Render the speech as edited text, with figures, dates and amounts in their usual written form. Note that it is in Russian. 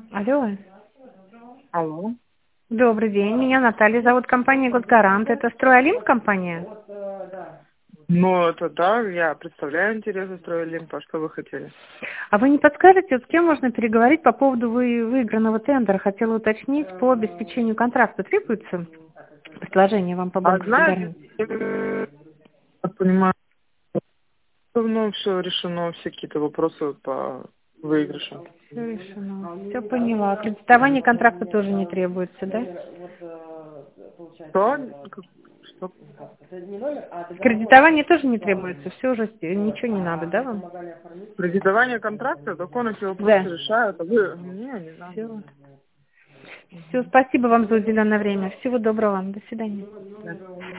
Алло. Алло. Добрый день. Меня Наталья зовут. Компания «Госгарант». Это «Стройолимп» компания? Ну, это да, я представляю интересы Стройолимпа. Что вы хотели? А вы не подскажете, с кем можно переговорить по поводу выигранного тендера? Хотела уточнить по обеспечению контракта. Требуется предложение вам по А банковской знаете, гарантии? я понимаю, давно все решено, все какие-то вопросы по выигрышам. Все решено. Все поняла. Кредитование контракта тоже не требуется, да? Что? Что? Кредитование тоже не требуется. Все уже, ничего не надо, да, вам? Кредитование контракта, закон эти вопросы Да. решают, а вы... Не надо. Все. Все, спасибо вам за уделенное время. Всего доброго вам. До свидания. Да.